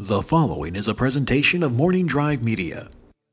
The following is a presentation of Morning Drive Media.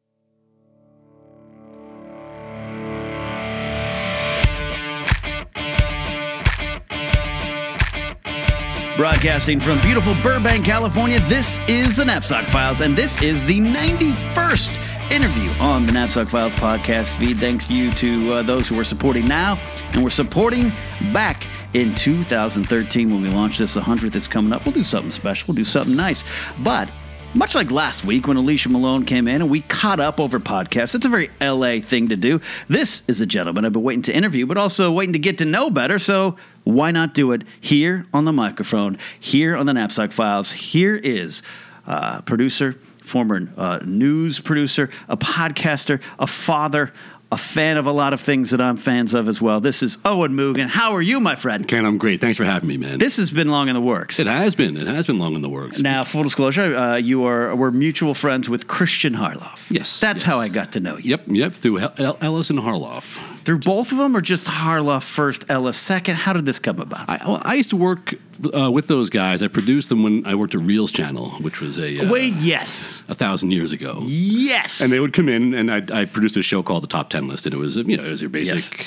Broadcasting from beautiful Burbank, California, this is the Knapsack Files, and this is the 91st interview on the Knapsack Files podcast feed. Thank you to those who are supporting now, and we're supporting back in 2013 when we launched this. The 100th that's coming up. We'll do something special. We'll do something nice. But much like last week when Alicia Malone came in and we caught up over podcasts, it's a very LA thing to do. This is a gentleman I've been waiting to interview, but also waiting to get to know better. So why not do it here on the microphone, here on the Knapsack Files? Here is producer, former news producer, a podcaster, a father, a fan of a lot of things that I'm fans of as well. This is Owen Mugen. How are you, my friend? Ken, I'm great. Thanks for having me, man. This has been long in the works. It has been. It has been long in the works. Now, full disclosure, we're mutual friends with Christian Harloff. Yes. That's how I got to know you. Yep. Through Ellis and Harloff. Through both of them, or just Harloff first, Ellis second? How did this come about? I used to work with those guys. I produced them when I worked at Reels Channel, which was yes. 1,000 years ago. Yes. And they would come in, and I produced a show called the Top 10 List, and it was your basic,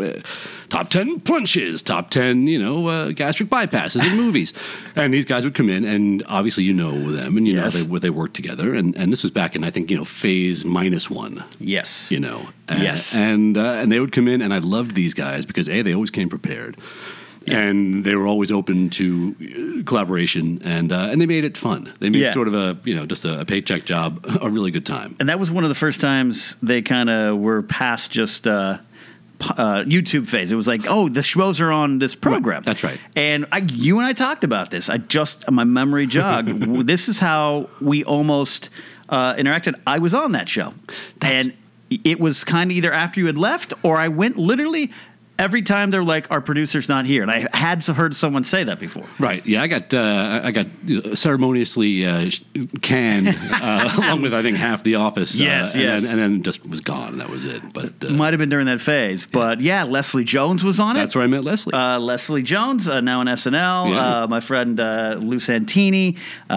top 10 punches, top 10, gastric bypasses in movies. And these guys would come in, and obviously you know them, and they worked together. And this was back in, I think, phase -1. Yes. Yes. And they would come in, and I loved these guys because, A, they always came prepared. Yeah. And they were always open to collaboration, and they made it fun. They made sort of just a paycheck job a really good time. And that was one of the first times they kind of were past just YouTube phase. It was like, oh, the shows are on this program. Right. That's right. And you and I talked about this. My memory jogged. This is how we almost interacted. I was on that show. And it was kind of either after you had left, or I went literally every time they're like, our producer's not here. And I had heard someone say that before. Right. Yeah, I got ceremoniously canned along with, I think, half the office. Yes. And then just was gone. That was it. But might have been during that phase. But Leslie Jones was on it. That's where I met Leslie. Leslie Jones, now on SNL. Yeah. My friend Lou Santini,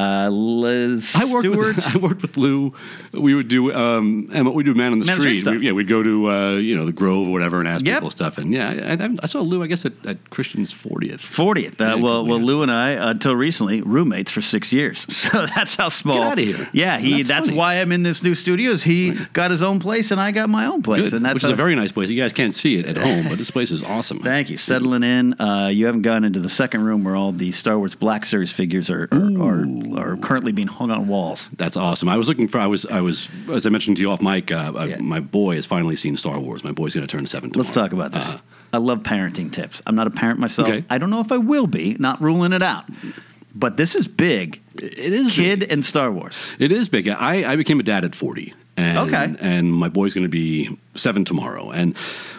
Liz Stewart. I worked with Lou. We would do Man on the Street. We'd go to the Grove or whatever and ask people stuff. And I saw Lou, I guess, at Christian's 40th. 40th. Well, Lou and I, until recently, roommates for 6 years. So that's how small. Get out of here. Yeah, that's why I'm in this new studio. He got his own place, and I got my own place. Good. And which is a very nice place. You guys can't see it at home, but this place is awesome. Thank you. Settling in. You haven't gone into the second room where all the Star Wars Black Series figures are currently being hung on walls. That's awesome. I was looking for. I was as I mentioned to you off mic. My boy has finally seen Star Wars. My boy's going to turn 7 tomorrow. Let's talk about this. I love parenting tips. I'm not a parent myself. Okay. I don't know if I will be, not ruling it out. But this is big. It is Kid big. And Star Wars. It is big. I became a dad at 40. And my boy's going to be 7 tomorrow. And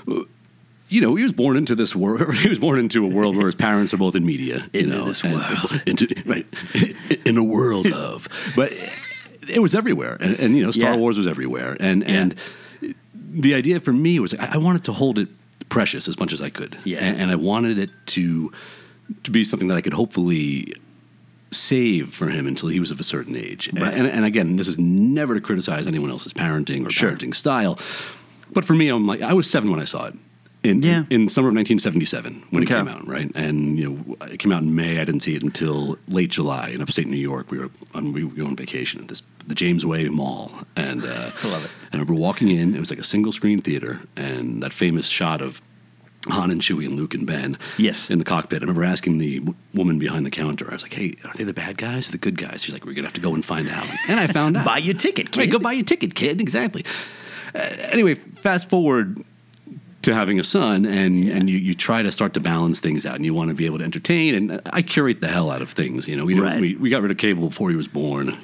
he was born into this world. He was born into a world where his parents are both in media. In a world of. But it was everywhere. And Star Wars was everywhere. And the idea for me was I wanted to hold it precious as much as I could. Yeah. And I wanted it to be something that I could hopefully save for him until he was of a certain age. Right. And again, this is never to criticize anyone else's parenting or parenting style. But for me, I was 7 when I saw it. In summer of 1977 when it came out, right? And it came out in May. I didn't see it until late July in upstate New York. We were on vacation at the James Way Mall, and I love it. I remember walking in. It was like a single screen theater, and that famous shot of Han and Chewie and Luke and Ben in the cockpit. I remember asking the woman behind the counter. I was like, "Hey, are they the bad guys or the good guys?" She's like, "We're gonna have to go and find out." And I found out. Buy your ticket, kid. Right, go buy your ticket, kid. Exactly. Anyway, fast forward to having a son, and you try to start to balance things out, and you want to be able to entertain. And I curate the hell out of things. We got rid of cable before he was born.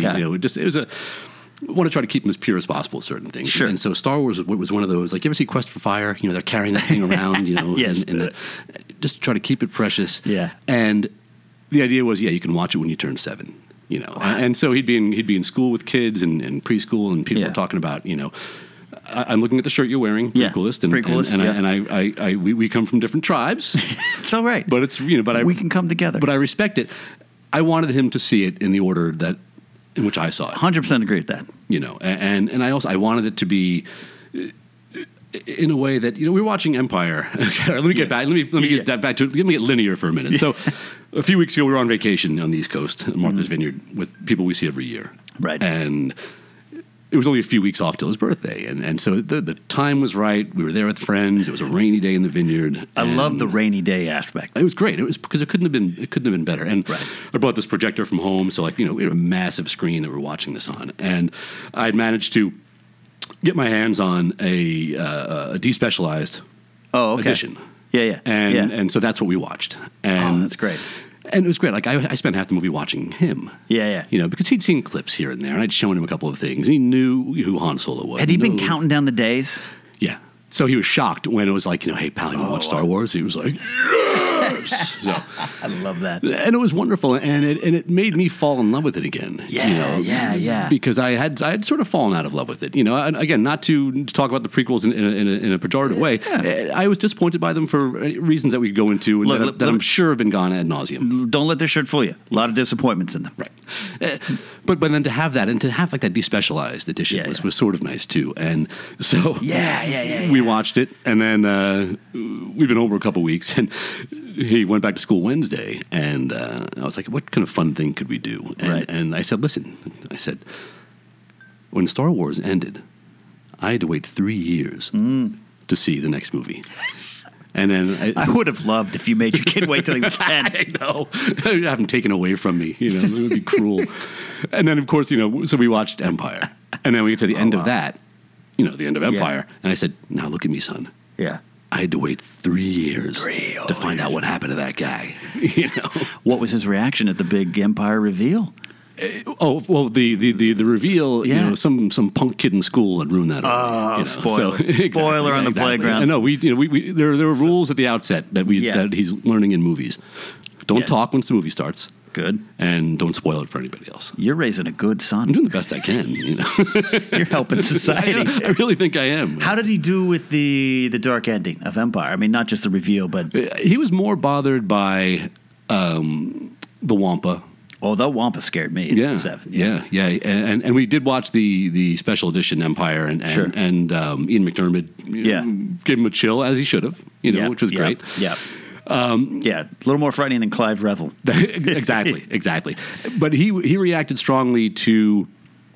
I want to try to keep him as pure as possible with certain things. Sure. And so Star Wars was one of those, like, you ever see Quest for Fire? They're carrying that thing around, Yes. and just try to keep it precious. Yeah. And the idea was, you can watch it when you turn 7. Wow. And so he'd be in school with kids and preschool, and people were talking about, I'm looking at the shirt you're wearing, Prequelist, and we come from different tribes. It's all right. But it's we can come together. But I respect it. I wanted him to see it in the order that in which I saw it. 100% agree with that. You know, and I wanted it to be in a way that, we were watching Empire. Let me get back. Let me get that back to. Let me get linear for a minute. So, a few weeks ago, we were on vacation on the East Coast, at Martha's Vineyard, with people we see every year. Right. And it was only a few weeks off till his birthday, and so the time was right. We were there with friends. It was a rainy day in the vineyard. I love the rainy day aspect. It was great. It was because it couldn't have been better. And I brought this projector from home, so we had a massive screen that we were watching this on, and I'd managed to get my hands on a despecialized edition. Yeah. And so that's what we watched. And that's great. And it was great. Like, I spent half the movie watching him. Yeah. Because he'd seen clips here and there, and I'd shown him a couple of things, and he knew who Han Solo was. Had he been counting down the days? Yeah. So he was shocked when it was like, hey, pal, you want to watch Star Wars? He was like, yes! So, I love that. And it was wonderful, and it made me fall in love with it again. Yeah. Because I had sort of fallen out of love with it. And again, not to talk about the prequels in a pejorative way. Yeah. I was disappointed by them for reasons that we could go into, and that I'm sure have been gone ad nauseum. Don't let their shirt fool you. A lot of disappointments in them. Right. But then to have that, and to have like that despecialized edition was sort of nice too. And so we watched it, and then we've been over a couple weeks, and he went back to school Wednesday, and I was like, what kind of fun thing could we do? And I said, listen, when Star Wars ended, I had to wait 3 years to see the next movie. And then I would have loved if you made your kid wait till he was 10. I know. I'd have him taken away from me. It would be cruel. And then, of course, so we watched Empire. And then we get to the end of that, the end of Empire. And I said, now look at me, son. Yeah. I had to wait 3 years to find out what happened to that guy. What was his reaction at the big Empire reveal? The reveal. Some punk kid in school had ruined that. Spoiler! Spoiler on the playground. I know. There were rules at the outset that he's learning in movies. Don't talk once the movie starts. Good. And don't spoil it for anybody else. You're raising a good son. I'm doing the best I can. You're helping society. I really think I am. How did he do with the dark ending of Empire? I mean, not just the reveal, but he was more bothered by the Wampa. Oh, the Wampa scared me. Yeah. And we did watch the special edition Empire, and Ian McDermott gave him a chill, as he should have, which was great. Yeah. A little more frightening than Clive Revel. Exactly. But he reacted strongly to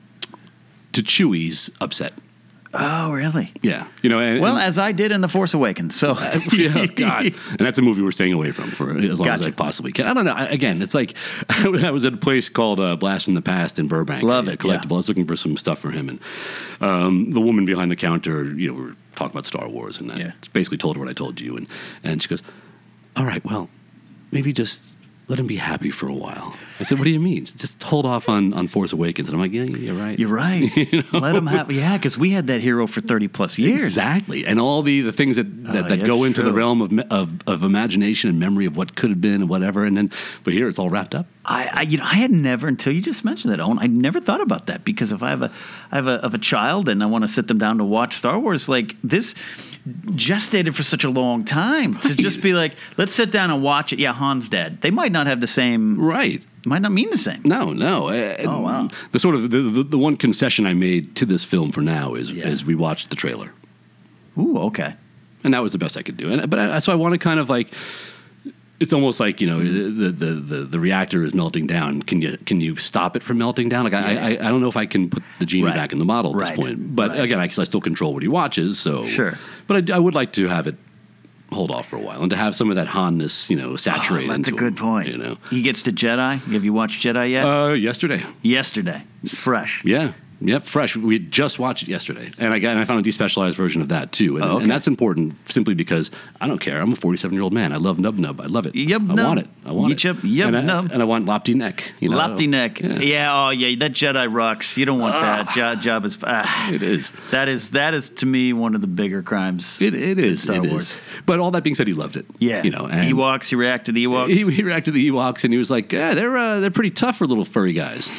Chewie's upset. Oh, really? Yeah. As I did in The Force Awakens. So, God. And that's a movie we're staying away from for as long as I possibly can. I don't know. Again, it's like I was at a place called Blast from the Past in Burbank. Love it. Collectible. Yeah. I was looking for some stuff for him, and the woman behind the counter, we were talking about Star Wars, and I basically told her what I told you, and she goes, "All right, well, maybe just let him be happy for a while." I said, "What do you mean? Just hold off on Force Awakens." And I'm like, "Yeah, you're right. You're right. Let him have, because we had that hero for 30 plus years. Exactly, and all the things that go into the realm of imagination and memory of what could have been and whatever. And then, but here it's all wrapped up. I had never, until you just mentioned that, Owen, I never thought about that, because if I have a child and I want to sit them down to watch Star Wars, like this gestated for such a long time to just be like, let's sit down and watch it. Yeah, Han's dead. They might not have the same. Right. Might not mean the same. No. Oh, wow. The sort of the one concession I made to this film for now is we watched the trailer. Ooh, okay. And that was the best I could do. So I want to kind of like, it's almost like, the reactor is melting down. Can you stop it from melting down? Like I don't know if I can put the genie back in the bottle at this point. But again, I still control what he watches. So sure. But I would like to have it hold off for a while and to have some of that Han-ness, saturate into him. That's a good point. He gets to Jedi. Have you watched Jedi yet? Yesterday. Fresh. Yeah. Yep, fresh. We just watched it yesterday, and I found a despecialized version of that too, and that's important simply because I don't care. I'm a 47-year-old man. I love Nub Nub. I love it. Yep, I want it. Nub. And I want Lopty Neck. Lopty Neck. Yeah. That Jedi rocks. You don't want that. Jabba's. It is. That is to me one of the bigger crimes. It is. Star Wars. But all that being said, he loved it. Yeah. And Ewoks. He reacted to the Ewoks. He reacted to the Ewoks, and he was like, "Yeah, they're pretty tough for little furry guys."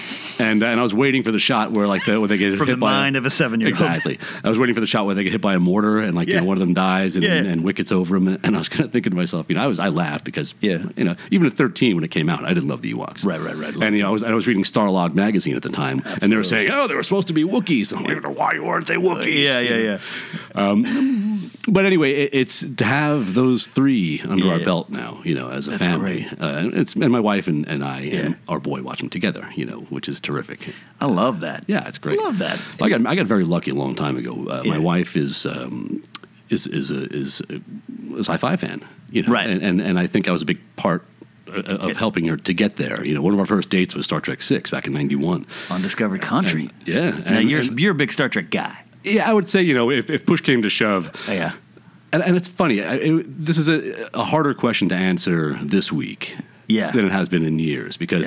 And I was waiting for the shot where where they get From hit the by mind of a 7-year-old. Exactly. I was waiting for the shot where they get hit by a mortar and one of them dies and wickets over him. And I was kind of thinking to myself, I laughed because even at 13 when it came out, I didn't love the Ewoks. Right. And I was reading Starlog magazine at the time, and they were saying, they were supposed to be Wookiees. And I'm like, why weren't they Wookiees? Yeah. But anyway, it's to have those three under our belt now, as a family. And my wife and I and our boy watch them together, which is terrific. I love that. Yeah, it's great. I love that. I got very lucky a long time ago. My wife is a sci-fi fan, right? And I think I was a big part of helping her to get there. One of our first dates was Star Trek VI back in '91 on Discovery Country. Now you're a big Star Trek guy. Yeah, I would say if push came to shove. Yeah. And it's funny. This is a harder question to answer this week than it has been in years because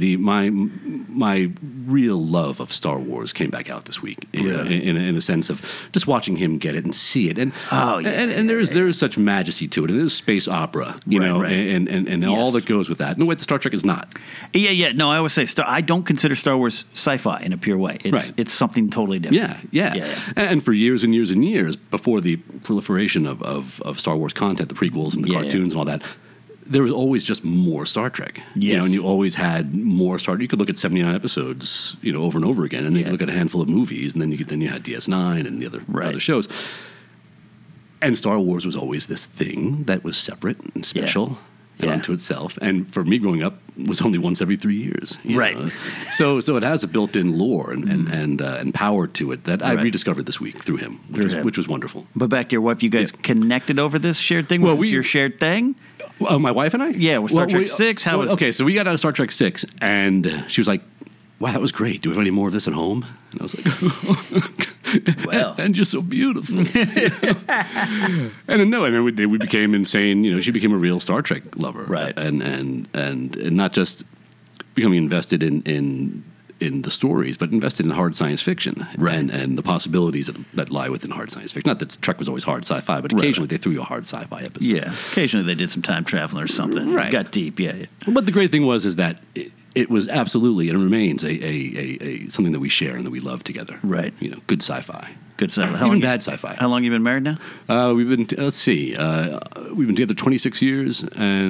my real love of Star Wars came back out this week in a sense of just watching him get it and see it. And there is such majesty to it. It is space opera, and all that goes with that. And the way the Star Trek is not. Yeah. No, I always say I don't consider Star Wars sci-fi in a pure way. It's something totally different. Yeah. And for years and years and years before the proliferation of Star Wars content, the prequels and the cartoons and all that, there was always just more Star Trek. Yes. And you always had more Star Trek. You could look at 79 episodes, over and over again, and then you could look at a handful of movies, and then you had DS9 and the other shows. And Star Wars was always this thing that was separate and special and unto itself. And for me growing up, was only once every 3 years. Right. So it has a built-in lore and power to it that I rediscovered this week through him, which was wonderful. But back to your wife, you guys connected over this shared thing? Was this your shared thing? My wife and I? Yeah, with Star Trek 6. Okay, so we got out of Star Trek 6, and she was like, wow, that was great. Do we have any more of this at home? And I was like, well. And you're so beautiful. And then we became insane. She became a real Star Trek lover. Right. And not just becoming invested in the stories, but invested in hard science fiction and the possibilities that lie within hard science fiction. Not that Trek was always hard sci-fi, but occasionally they threw you a hard sci-fi episode. Yeah, occasionally they did some time travel or something. Right. It got deep, But the great thing was that it was absolutely, and it remains, a something that we share and that we love together. Right. Good sci-fi. Good sci-fi. Even bad sci-fi. How long have you been married now? We've been, let's see, we've been together 26 years,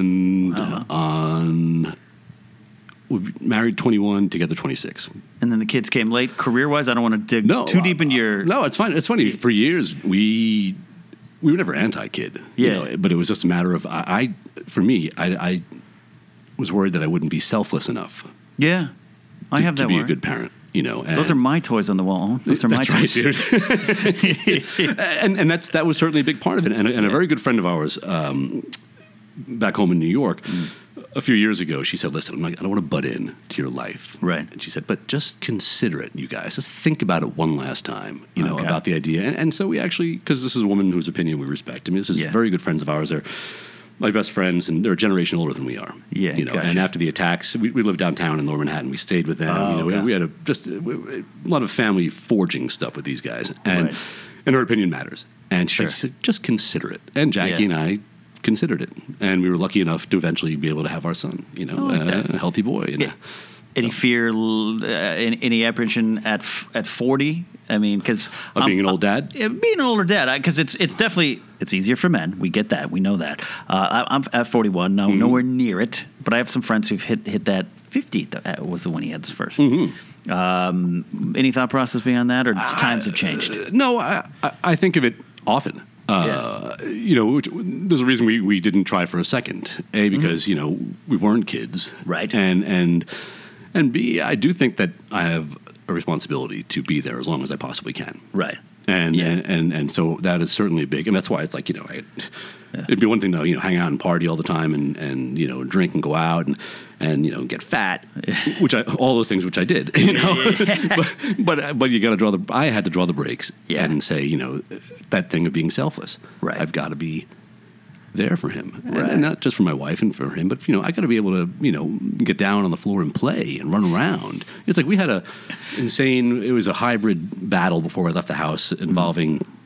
and we've been married 21, together 26. And then the kids came late, career-wise? I don't want to dig too deep into your... No, it's fine. It's funny. For years, we were never anti-kid. But it was just a matter of, for me, I was worried that I wouldn't be selfless enough. Yeah. I have that to be worry. a good parent. Those are my toys on the wall. Those are my toys. Right, dude. and that was certainly a big part of it. And a very good friend of ours back home in New York, a few years ago, she said, listen, I don't want to butt in to your life. Right. And she said, but just consider it, you guys. Just think about it one last time, about the idea. And so we actually, because this is a woman whose opinion we respect. I mean, this is very good friends of ours. They're my best friends, and they're a generation older than we are. Yeah, gotcha. And after the attacks, we lived downtown in Lower Manhattan. We stayed with them. We had a lot of family forging stuff with these guys, and her opinion matters. And she said, just consider it. And Jackie and I considered it, and we were lucky enough to eventually be able to have our son. A healthy boy. Any fear, any apprehension at 40? I mean, because being an old dad, being an older dad, because it's definitely it's easier for men. We get that, we know that. I'm at 41, nowhere near it, but I have some friends who've hit that 50. Was the one he had this first. Any thought process beyond that, or times have changed? No, I think of it often. There's a reason we didn't try for a second. A, because we weren't kids, right? And B, I do think that I have a responsibility to be there as long as I possibly can. Right. And so that is certainly big, and that's why it's like it'd be one thing to hang out and party all the time and drink and go out and get fat, all those things which I did, but you got to draw I had to draw the brakes and say that thing of being selfless. Right. I've got to be there for him, and not just for my wife and for him, but I got to be able to get down on the floor and play and run around. It's like we had it was a hybrid battle before I left the house involving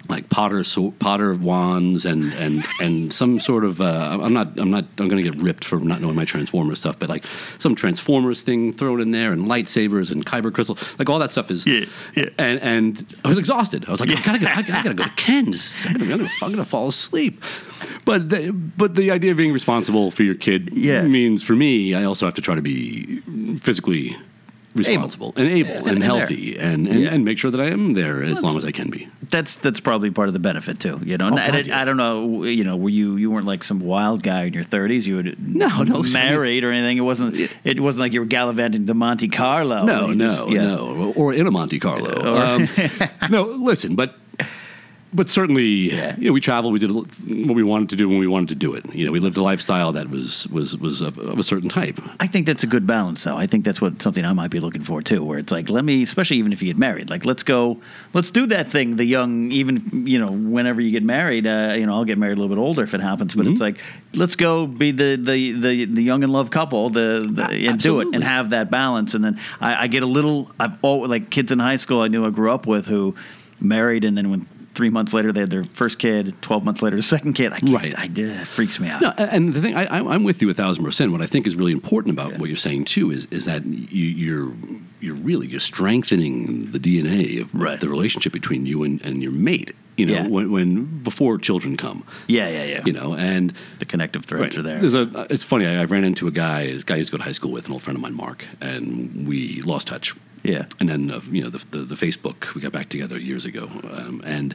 like Potter wands and some sort of I'm going to get ripped for not knowing my Transformers stuff, but like some Transformers thing thrown in there and lightsabers and kyber crystal, like all that stuff is and I was exhausted. I was like, I gotta go to Ken's. I'm gonna fall asleep. But the idea of being responsible for your kid means, for me, I also have to try to be physically responsible and able and healthy and make sure that I am there as long as I can be. That's probably part of the benefit too, you know. I don't know, you know, were you weren't like some wild guy in your 30s. You were no married or anything. It wasn't like you were gallivanting to Monte Carlo. No, or in a Monte Carlo. No, listen, but certainly, you know, we traveled. We did what we wanted to do when we wanted to do it. You know, we lived a lifestyle that was of a certain type. I think that's a good balance, though. I think that's something I might be looking for too. Where it's like, especially even if you get married, like let's do that thing. The young, even, you know, whenever you get married, you know, I'll get married a little bit older if it happens. But it's like, let's go be the young and love couple, and do it and have that balance. And then I get a little. Like kids in high school I knew I grew up with who married, and then when 3 months later they had their first kid, 12 months later the second kid. It freaks me out. No, and the thing, I'm with you 1,000%. What I think is really important about what you're saying too is that you're strengthening the DNA of the relationship between you and your mate. You know, when before children come. Yeah. You know, and the connective threads are there. It's funny. I ran into a guy. This guy I used to go to high school with, an old friend of mine, Mark, and we lost touch. Yeah. And then you know, the Facebook, we got back together years ago, and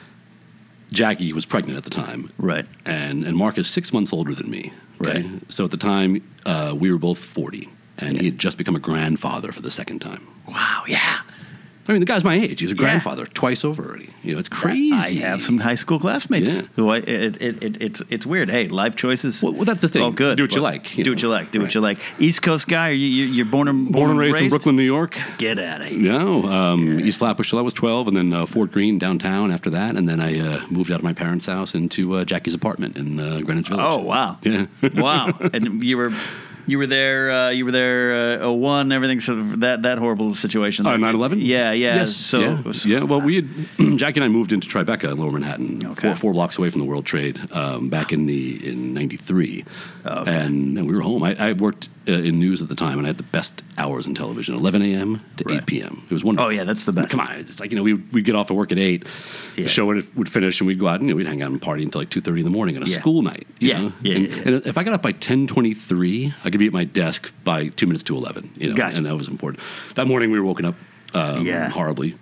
Jackie was pregnant at the time. Right. And Mark is 6 months older than me. Okay? Right. So at the time, we were both 40, and he had just become a grandfather for the second time. Wow. Yeah. I mean, the guy's my age. He's a grandfather twice over already. You know, it's crazy. I have some high school classmates who it's weird. Hey, life choices. Well, that's the thing. It's all good. Do what you like. Do what you like. Do what you like. East Coast guy? Are you're born and raised in Brooklyn, New York. Get out of here. No, East Flatbush till I was 12, and then Fort Greene downtown after that, and then I moved out of my parents' house into Jackie's apartment in Greenwich Village. Oh wow. Yeah. Wow. And you were there. 01. Everything. So that horrible situation. 9/11. Yeah. Yes. Well, we had Jackie and I moved into Tribeca, in Lower Manhattan, okay. four blocks away from the World Trade, back in '93, and we were home. I worked in news at the time, and I had the best hours in television, 11 a.m. to 8 p.m. It was wonderful. Oh yeah, that's the best. Come on, it's like, you know, we'd get off of work at 8, the show would finish, and we'd go out and we'd hang out and party until like 2:30 in the morning on a school night. You know? And if I got up by 10:23, I could be at my desk by 2 minutes to 11. You know, gotcha. And that was important. That morning we were woken up horribly.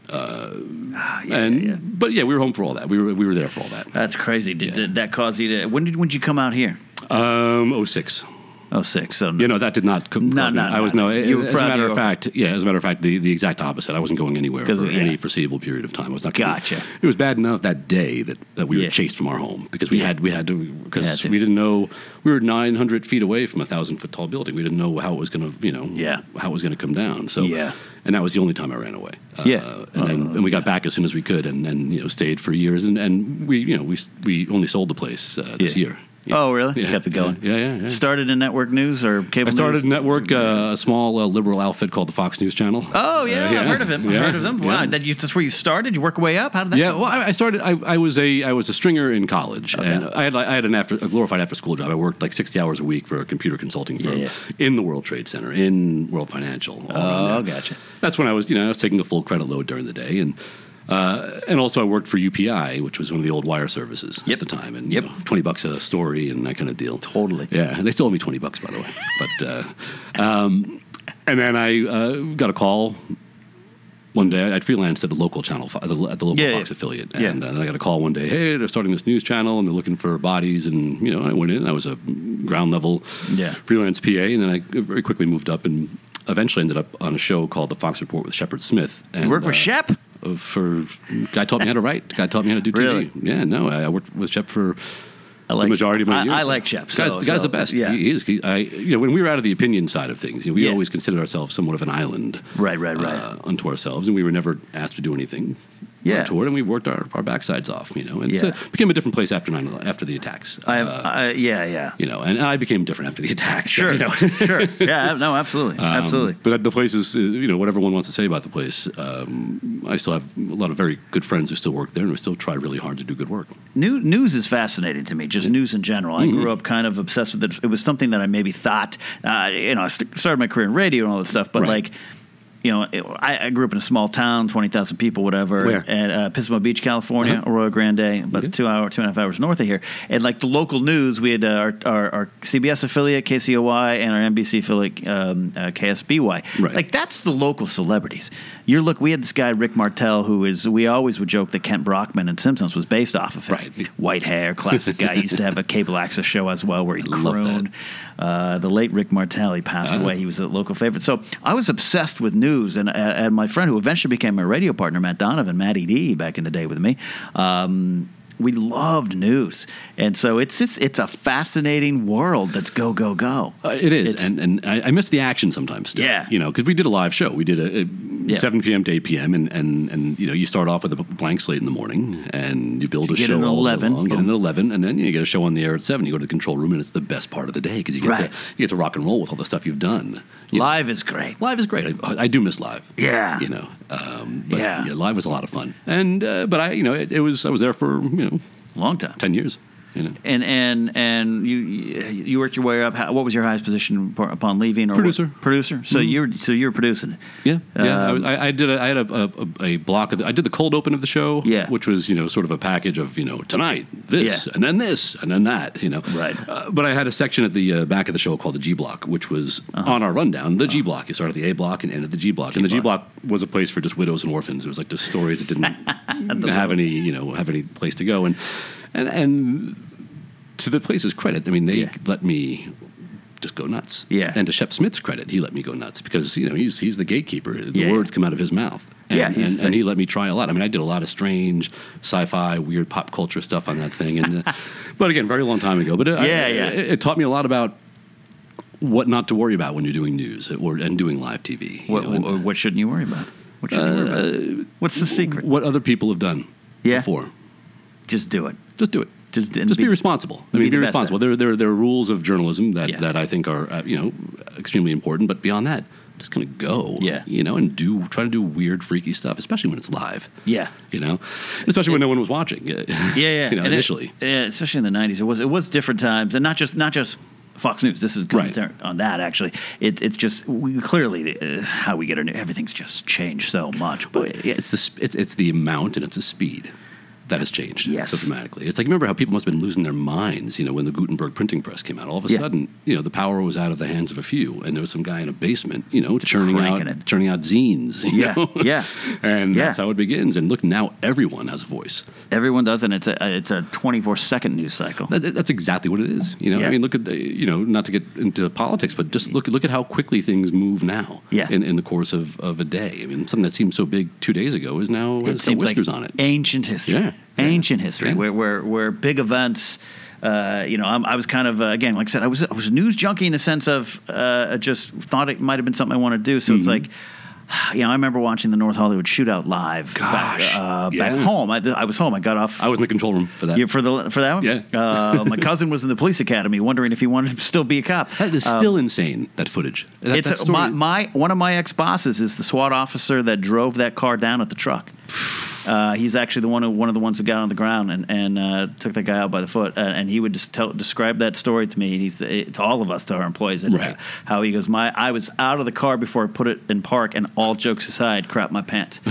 But we were home for all that. We were there for all that. That's crazy. Did that cause you to? When did you come out here? 06. 06. So you know, that did not come. No. I was as a matter of fact, the exact opposite. I wasn't going anywhere for any foreseeable period of time. I was not. Gotcha. It was bad enough that day that we were chased from our home because we had to, because we didn't know, we were 900 feet away from a 1,000-foot tall building. We didn't know how it was going to how it was going to come down. So and that was the only time I ran away. And we got back as soon as we could, and stayed for years, and we only sold the place this year. Yeah. Oh, really? Yeah, kept it going. Yeah. Started in network news or cable news? I started in network, a small liberal outfit called the Fox News Channel. Oh, I've heard of him. I've heard of them. Wow, that's where you started? You work your way up? How did that go? Well, I started, I was a stringer in college, and I had a glorified after-school job. I worked like 60 hours a week for a computer consulting firm in the World Trade Center, in World Financial. Oh, gotcha. That's when I was taking a full credit load during the day, and also I worked for UPI, which was one of the old wire services at the time, and $20 a story and that kind of deal. Totally. Yeah, and they still owe me $20, by the way. But and then I got a call one day. I'd freelanced at the local channel, at the local Fox affiliate, and then I got a call one day. Hey, they're starting this news channel, and they're looking for bodies. And I went in. I was a ground level freelance PA, and then I very quickly moved up and eventually ended up on a show called The Fox Report with Shepard Smith. And, you work with Shep? Guy taught me how to write. Guy taught me how to do TV. Really? Yeah, no, I worked with Shep for the majority of my years. I like Shep. The guy's the best. Yeah. He is. When we were out of the opinion side of things, we always considered ourselves somewhat of an island, right, unto ourselves, and we were never asked to do anything Yeah. on tour, and we worked our backsides off, you know. And Yeah. it became a different place after the attacks. Yeah. You know, and I became different after the attacks. Sure. You know? Sure. Yeah. No. Absolutely. Absolutely. But the place is, you know, whatever one wants to say about the place, I still have a lot of very good friends who still work there, and we still try really hard to do good work. News is fascinating to me, just news in general. I grew up kind of obsessed with it. It was something that I maybe thought, you know, I started my career in radio and all that stuff, but Right. like, you know, I grew up in a small town, 20,000 people, whatever. Where? At Pismo Beach, California, Arroyo Grande, about 2.5 hours north of here. And like the local news, we had our CBS affiliate, KCOY, and our NBC affiliate, KSBY. Right. Like that's the local celebrities. We had this guy, Rick Martel, we always would joke that Kent Brockman in Simpsons was based off of him. Right. White hair, classic guy. He used to have a cable access show as well where he'd love croon. The late Rick Martel, he passed away. He was a local favorite. So I was obsessed with news, and my friend who eventually became my radio partner, Matt Donovan, Matty D, back in the day with me, we loved news. And so it's a fascinating world that's go, go, go. It is, and I miss the action sometimes still. Yeah. You know, because we did a live show. We did a 7 p.m. to 8 p.m., and you know, you start off with a blank slate in the morning, and you build a get show an all 11. along, get an 11, and then you get a show on the air at 7. You go to the control room, and it's the best part of the day, because you get to rock and roll with all the stuff you've done. Live is great. Live is great. I do miss live. Yeah. You know. But live was a lot of fun. And but I was there for, you know, Long time. 10 years. You know. And you worked your way up. What was your highest position upon leaving? Or Producer. Producer. So you were producing. Yeah. I had a block of I did the cold open of the show. Yeah. Which was, you know, sort of a package of, you know, tonight this and then this and then that. You know. Right. But I had a section at the back of the show called the G Block, which was on our rundown. The G Block. You start at the A Block and end at the G Block. And the G Block was a place for just widows and orphans. It was like just stories that didn't have any place to go. And to the place's credit, I mean, they let me just go nuts. Yeah. And to Shep Smith's credit, he let me go nuts because, you know, he's the gatekeeper. The Yeah. words come out of his mouth. And, Yeah, and he let me try a lot. I mean, I did a lot of strange sci-fi, weird pop culture stuff on that thing. And but again, very long time ago. But it taught me a lot about what not to worry about when you're doing news and doing live TV. What shouldn't you worry about? What shouldn't you worry about? What's the secret? What other people have done before. Just do it. Just do it. Just be responsible. I mean, be responsible. There are rules of journalism that I think are extremely important. But beyond that, just kind of go. Yeah. You know, and try to do weird, freaky stuff, especially when it's live. Yeah. You know, especially when no one was watching. Yeah. You know, and initially. Especially in the 90s, it was different times, and not just Fox News. This is commentary on that. Actually, it's just clearly how we get our news. Everything's just changed so much. But it's the amount and it's the speed that has changed so dramatically. It's like, remember how people must have been losing their minds, you know, when the Gutenberg printing press came out. All of a sudden, you know, the power was out of the hands of a few, and there was some guy in a basement, you know, churning out zines. You know? And that's how it begins. And look, now everyone has a voice. Everyone does, and it's a 24-second news cycle. That's exactly what it is. You know, I mean, look at, you know, not to get into politics, but just look at how quickly things move now. In the course of a day. I mean, something that seemed so big 2 days ago is now has some whiskers on it. Ancient history. Ancient history, where big events. You know, I was kind of again, like I said, I was a news junkie in the sense of just thought it might have been something I wanted to do. So it's like, you know, I remember watching the North Hollywood Shootout live. Back home. I was home. I got off. I was in the control room for that. For that one? Yeah. My cousin was in the police academy, wondering if he wanted to still be a cop. That is still insane. That footage. It's one of my ex-bosses is the SWAT officer that drove that car down at the truck. He's actually one of the ones who got on the ground and took that guy out by the foot. And he would just describe that story to me. To all of us, to our employees, and how he goes, I was out of the car before I put it in park, and all jokes aside, crap my pants.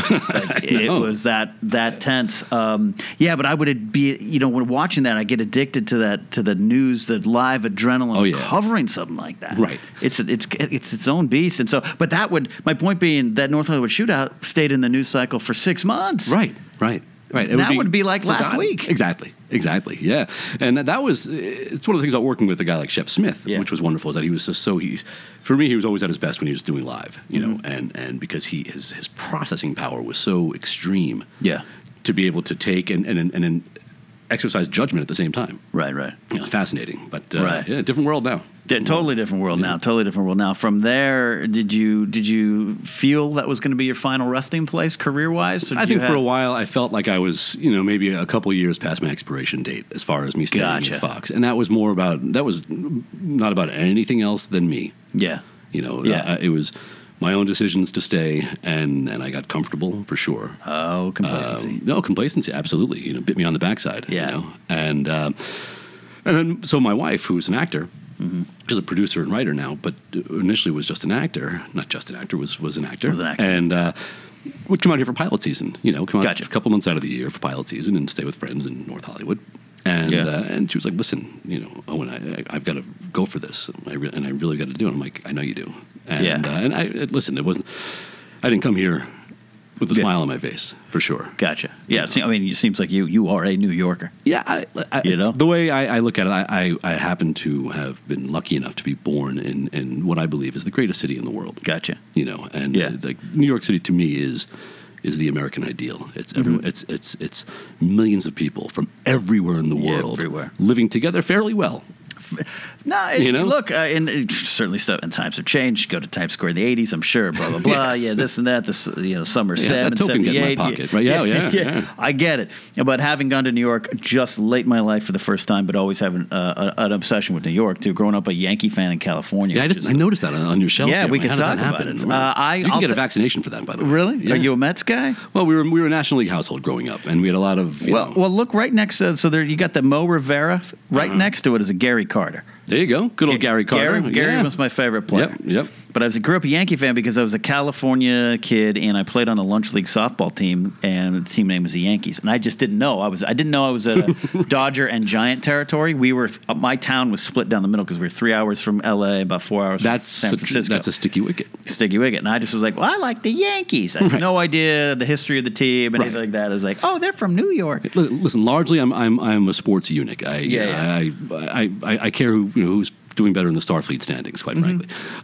It was that tense. But I would be, you know, when watching that, I get addicted to the news, the live adrenaline covering something like that. Right. It's its own beast. And so, but my point being that North Hollywood Shootout stayed in the news cycle for 6 months. Right. That would be like last week. Exactly. Yeah. And it's one of the things about working with a guy like Shep Smith, which was wonderful, is that he was just for me, he was always at his best when he was doing live, you know, and because his processing power was so extreme. Yeah. To be able to take and exercise judgment at the same time. Right. You know, fascinating. But different world now. Totally different world now. Totally different world now. From there, did you feel that was going to be your final resting place career-wise? I think for a while I felt like I was, maybe a couple of years past my expiration date as far as me staying at Fox, and that was not about anything else than me. Yeah. It was my own decisions to stay, and I got comfortable for sure. Oh, complacency. No, complacency, absolutely. Bit me on the backside. Yeah. And then, so my wife, who's an actor, she's a producer and writer now, but initially was just an actor. Not just an actor, was an actor. Was an actor. And would come out here for pilot season, come out a couple months out of the year for pilot season and stay with friends in North Hollywood. And she was like, listen, Owen, I've got to go for this. I really got to do it. I'm like, I know you do. And listen, I didn't come here with a smile on my face, for sure. Gotcha. Yeah, it seems like you are a New Yorker. Yeah, the way I look at it, I happen to have been lucky enough to be born in what I believe is the greatest city in the world. Gotcha. Like New York City to me is the American ideal. It's it's millions of people from everywhere in the world living together fairly well. No, look, and certainly stuff and times have changed. Go to Times Square in the 80s, I'm sure, blah, blah, blah. Yes. Yeah, this and that, summer 7, that token 78. Get in my pocket, right? Yeah. I get it. But having gone to New York just late in my life for the first time, but always having an obsession with New York, too, growing up a Yankee fan in California. Yeah, I noticed that on your shelf. Yeah, we could talk about it. You can get a vaccination for that, by the way. Really? Yeah. Are you a Mets guy? Well, we were a National League household growing up, and we had a lot of, Well, look right next to, so there you got the Mo Rivera. Right next to it is a Gary Carter. There you go. Good old Gary Carter. Gary was my favorite player. Yep. But I grew up a Yankee fan because I was a California kid and I played on a lunch league softball team, and the team name was the Yankees. And I just didn't know. I didn't know I was at a Dodger and Giant territory. My town was split down the middle because we were 3 hours from L.A., about 4 hours from San Francisco. That's a sticky wicket. Sticky wicket. And I just was like, well, I like the Yankees. I had no idea the history of the team, anything like that. I was like, oh, they're from New York. Listen, largely I'm a sports eunuch. I care who's doing better in the Starfleet standings, quite frankly.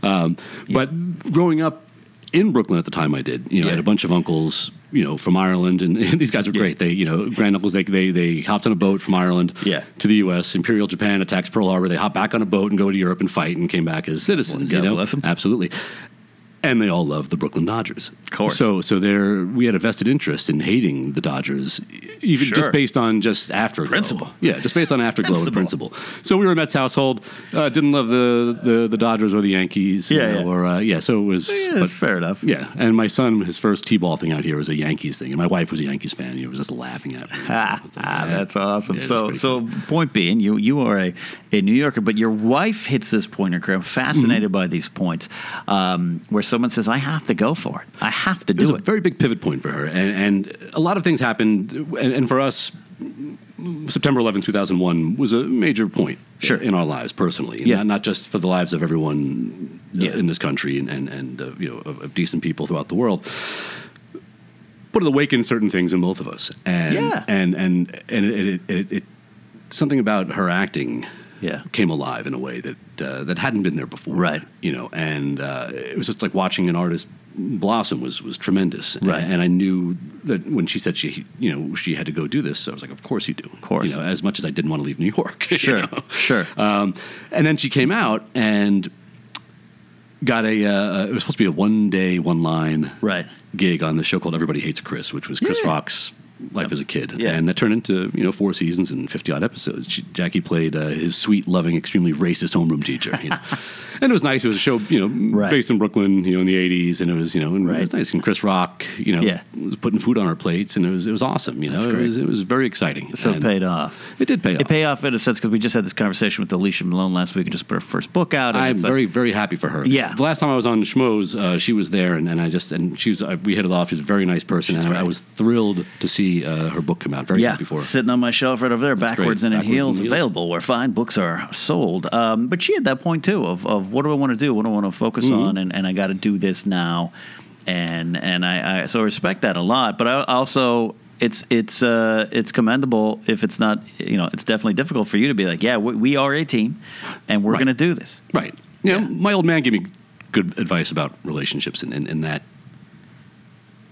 But growing up in Brooklyn at the time I did, I had a bunch of uncles, from Ireland, and these guys were great. They, granduncles, they hopped on a boat from Ireland to the U.S. Imperial Japan attacks Pearl Harbor. They hop back on a boat and go to Europe and fight and came back as citizens. God bless them. Absolutely. And they all loved the Brooklyn Dodgers. Of course. So we had a vested interest in hating the Dodgers, even just based on afterglow. Principle. Yeah, just based on afterglow and principle. So we were a Mets household. Didn't love the Dodgers or the Yankees. So it was. That's fair enough. Yeah, and my son, his first T-ball thing out here was a Yankees thing, and my wife was a Yankees fan. He was just laughing at me. That's awesome. Yeah, so point being, you are a New Yorker, but your wife hits this point in her career. I'm fascinated by these points where someone says, I have to go for it. I have to do it. It was a very big pivot point for her. And a lot of things happened. And for us, September 11, 2001 was a major point in our lives personally. Not just for the lives of everyone in this country and of decent people throughout the world. But it awakened certain things in both of us. And it something about her acting came alive in a way that hadn't been there before. Right. And it was just like watching an artist blossom was tremendous. Right. And I knew that when she said she had to go do this, so I was like, of course you do. Of course. As much as I didn't want to leave New York. Sure. Sure. And then she came out and got it was supposed to be a one-day, one-line gig on the show called Everybody Hates Chris, which was Chris Rock's life as a kid. And that turned into 4 seasons and 50-odd episodes. Jackie played his sweet, loving, extremely racist homeroom teacher. And it was nice. It was a show, based in Brooklyn, in the 80s, and it was, it was nice. And Chris Rock, was putting food on our plates, and it was awesome. It was very exciting. So it paid off. It did pay off. It paid off in a sense because we just had this conversation with Alicia Malone last week and just put her first book out. And I'm very, very happy for her. Yeah. The last time I was on Schmoes, she was there, and she was. We hit it off. She's a very nice person, and I was thrilled to see her book come out. Very happy for her. Sitting on my shelf right over there, That's Backwards great. and in Heels, available where fine books are sold. But she had that point too of what do I want to do? What do I want to focus on? And I got to do this now. And I so respect that a lot. But I also it's commendable if it's not, it's definitely difficult for you to be like, we are a team and we're going to do this. Right. My old man gave me good advice about relationships and that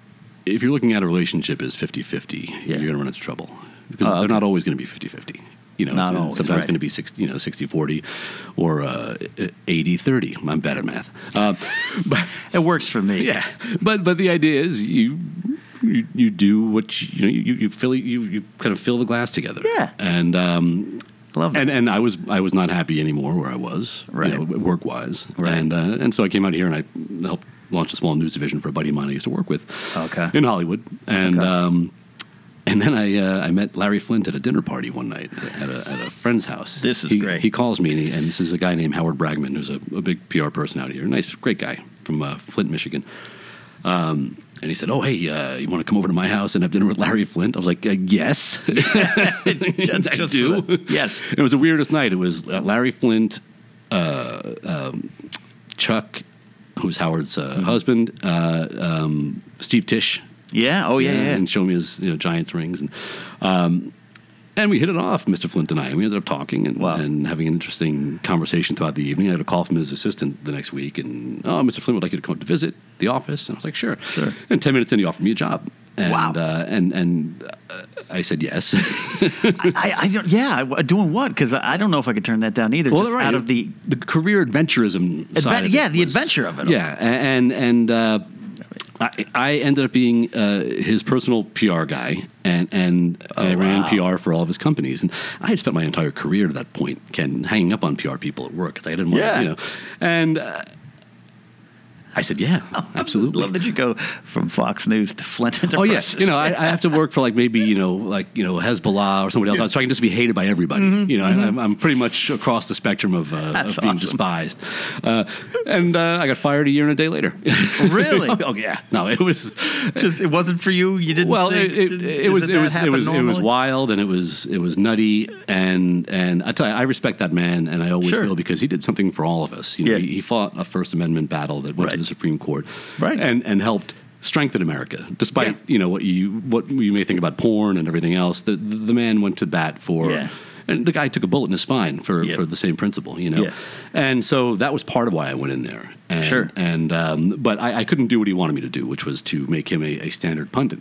if you're looking at a relationship as 50-50, you're going to run into trouble because they're not always going to be 50-50. You know, Not it's always, sometimes right. going to be 60-40 or 80-30. I'm bad at math. But It works for me. yeah, but the idea is you do what you kind of fill the glass together. Yeah. And Love it. and I was not happy anymore where I was, Right. work wise. Right. And so I came out here and I helped launch a small news division for a buddy of mine I used to work with. Okay. In Hollywood. And Okay. and then I met Larry Flint at a dinner party one night at a friend's house. This is great. He calls me, and this is a guy named Howard Bragman, who's a big PR person out here. Nice, great guy from Flint, Michigan. And he said, "Oh, hey, you want to come over to my house and have dinner with Larry Flint?" I was like, "Yes, I do." Yes. It was the weirdest night. It was Larry Flint, Chuck, who's Howard's husband, Steve Tisch. Yeah. Oh, yeah. And showed me his Giants rings, and we hit it off, Mr. Flint and I. And we ended up talking and having an interesting conversation throughout the evening. I had a call from his assistant the next week, and Mr. Flint would like you to come up to visit the office. And I was like, sure. And 10 minutes in, he offered me a job. And, Wow. And I said yes. I don't. Yeah. Doing what? Because I don't know if I could turn that down either. Well, just right. out of the career adventurism side of it the was- adventure of it all. Yeah, and I ended up being his personal PR guy, and I ran PR for all of his companies. And I had spent my entire career to that point, Ken, hanging up on PR people at work because I didn't want to, And I said, yeah, absolutely. Love that you go from Fox News to Flint Enterprises. Oh yes, I have to work for maybe Hezbollah or somebody else, so I can just be hated by everybody. I'm pretty much across the spectrum of being awesome. despised. And I got fired a year and a day later. Really? Oh yeah. No, it was Just it wasn't for you. You didn't. well. say, It was wild and it was nutty and I tell you, I respect that man and I always Sure. will because he did something for all of us. Yeah. He fought a First Amendment battle that went to the Supreme Court, Right. and helped strengthen America, despite what you may think about porn and everything else. The man went to bat for, and the guy took a bullet in his spine for the same principle, and so that was part of why I went in there. And, Sure. And but I couldn't do what he wanted me to do, which was to make him a standard pundit.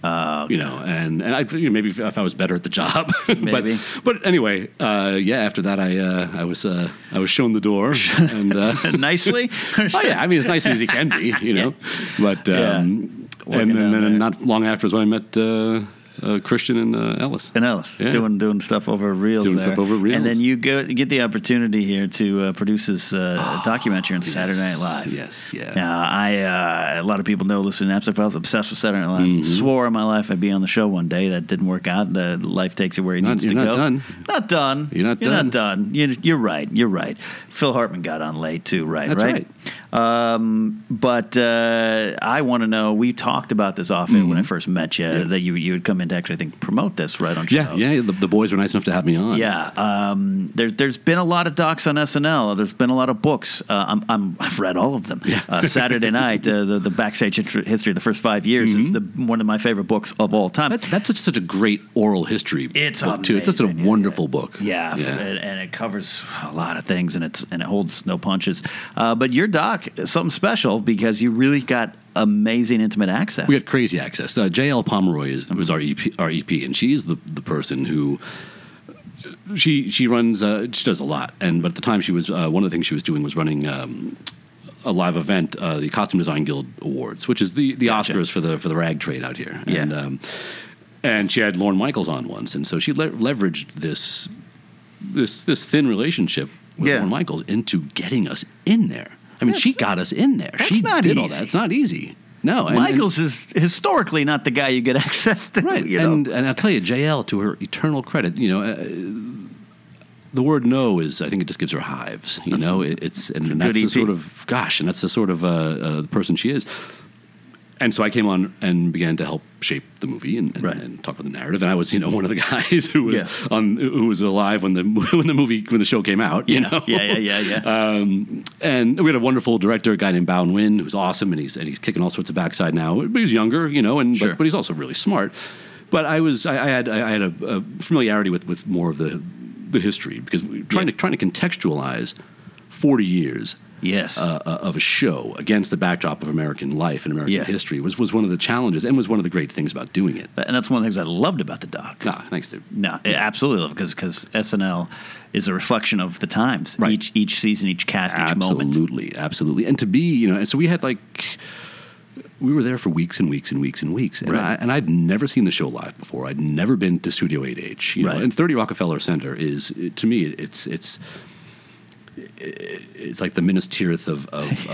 And I maybe if I was better at the job, Maybe. but anyway, after that I was shown the door and nicely. oh yeah, I mean as nicely as he can be, but and then not long after is when I met Christian and Ellis. And Ellis, doing stuff over Reels. Stuff over Reels. And then you get the opportunity here to produce this documentary on Saturday Night Live. Yes, yeah. Now, a lot of people know, listen to Napster Files, obsessed with Saturday Night Live. Swore in my life I'd be on the show one day. That didn't work out. The life takes you where it needs to go. You're not done. Not done. You're not done. You're right. You're right. Phil Hartman got on late too, right? That's right. But I want to know, we talked about this off air when I first met you, that you would come in to actually, I think, promote this right on shows. Yeah, the boys were nice enough to have me on. Yeah, there's been a lot of docs on SNL. There's been a lot of books. I've read all of them. Yeah. Saturday Night, the backstage history of the first 5 years is one of my favorite books of all time. That's such a great oral history It's book too. It's such a amazing, wonderful book. Yeah, and it covers a lot of things, and it holds no punches. But your doc is something special because you really got amazing intimate access. We had crazy access. J.L. Pomeroy was our EP, and she's the person who she runs. She does a lot, but at the time she was one of the things she was doing was running a live event, the Costume Design Guild Awards, which is the Oscars for the rag trade out here. Yeah. And she had Lorne Michaels on once, and so she leveraged this thin relationship with Lorne Michaels into getting us in there. I mean, she got us in there. She not did easy. all that. It's not easy. No, Michaels is historically not the guy you get access to. Right, and I'll tell you, JL, to her eternal credit, the word no is, I think it just gives her hives. That's the sort of that's the sort of person she is. And so I came on and began to help shape the movie and talk about the narrative. And I was, one of the guys who was alive when the show came out. Yeah. And we had a wonderful director, a guy named Bao Nguyen, who's awesome, and he's kicking all sorts of backside now. But he's younger, but he's also really smart. But I had a familiarity with more of the history because trying to contextualize 40 years Yes. Of a show against the backdrop of American life and American history was one of the challenges and was one of the great things about doing it. And that's one of the things I loved about the doc. Thanks, dude. No, absolutely, because SNL is a reflection of the times. Right. Each season, each cast, each moment. Absolutely. And to be, and so we had we were there for weeks and weeks and weeks and weeks. And, right. I'd never seen the show live before. I'd never been to Studio 8H. Right. And 30 Rockefeller Center is, to me, it's like the Minas Tirith of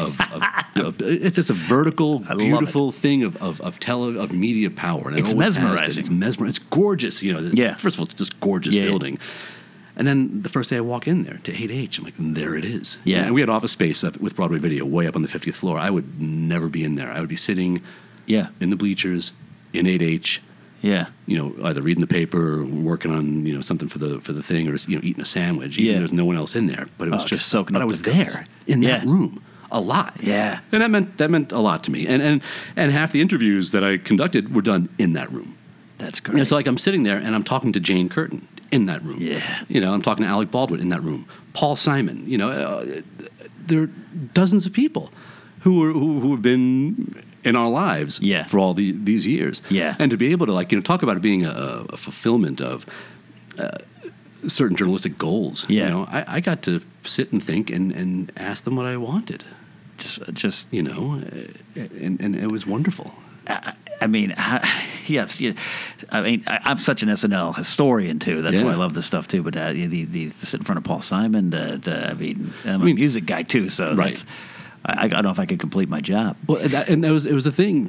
it's just a vertical, beautiful thing of media power. And it's mesmerizing. It's mesmerizing. It's gorgeous. First of all, it's just gorgeous building. And then the first day I walk in there to 8H, I'm like, there it is. Yeah. And we had office space with Broadway Video way up on the 50th floor. I would never be in there. I would be sitting in the bleachers in 8H. Yeah. Either reading the paper or working on, something for the thing, or just, eating a sandwich. Even there's no one else in there. But it was just soaking up. I was there in that room a lot. Yeah. And that meant a lot to me. And half the interviews that I conducted were done in that room. That's great. And so I'm sitting there and I'm talking to Jane Curtin in that room. Yeah. I'm talking to Alec Baldwin in that room. Paul Simon. There are dozens of people who have been in our lives for all these years. Yeah. And to be able to talk about it being a fulfillment of certain journalistic goals. Yeah. I got to sit and think and ask them what I wanted. Just and it was wonderful. I mean, yes. I mean, I'm such an SNL historian too. That's why I love this stuff too. But to sit in front of Paul Simon, I'm a music guy too. So I don't know if I could complete my job. Well, it was a thing.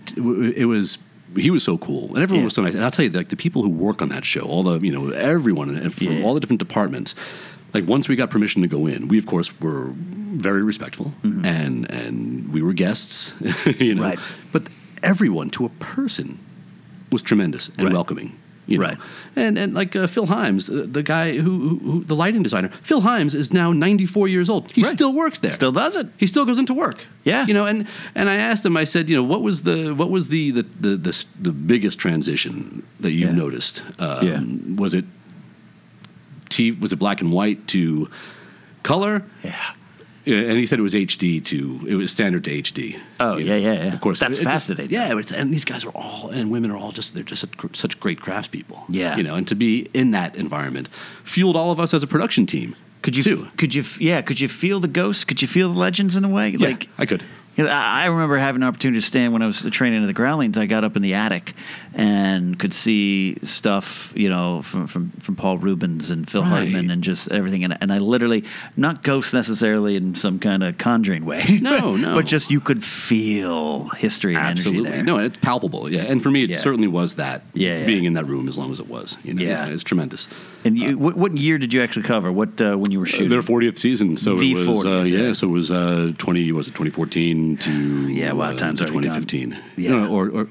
He was so cool, and everyone was so nice. And I'll tell you, the people who work on that show, all the everyone, and from all the different departments. Once we got permission to go in, we of course were very respectful, and we were guests, Right. But everyone, to a person, was tremendous and welcoming. Right. And Phil Himes, the guy who the lighting designer, Phil Himes is now 94 years old. He still works there. Still does it. He still goes into work. Yeah. And I asked him, I said, what was the biggest transition that you noticed? Was it black and white to color? Yeah. And he said it was standard to HD. Oh, yeah. Of course. That's fascinating. And these guys and women are all they're just such great craftspeople. Yeah. And to be in that environment fueled all of us as a production team. Could you feel the ghosts? Could you feel the legends in a way? Yeah, I could. I remember having an opportunity to stand when I was training in the Growlings. I got up in the attic and could see stuff, from Paul Rubens and Phil Hartman and just everything. And I literally, not ghosts necessarily in some kind of conjuring way. No. But just you could feel history and Absolutely. energy there. No, it's palpable. Yeah. And for me, it certainly was that. Yeah. Being in that room as long as it was. It's tremendous. And what year did you actually cover? What when you were shooting? Their 40th season. So the it was 40th, so it was 2014 to time's to already 2015. gone. Yeah. Or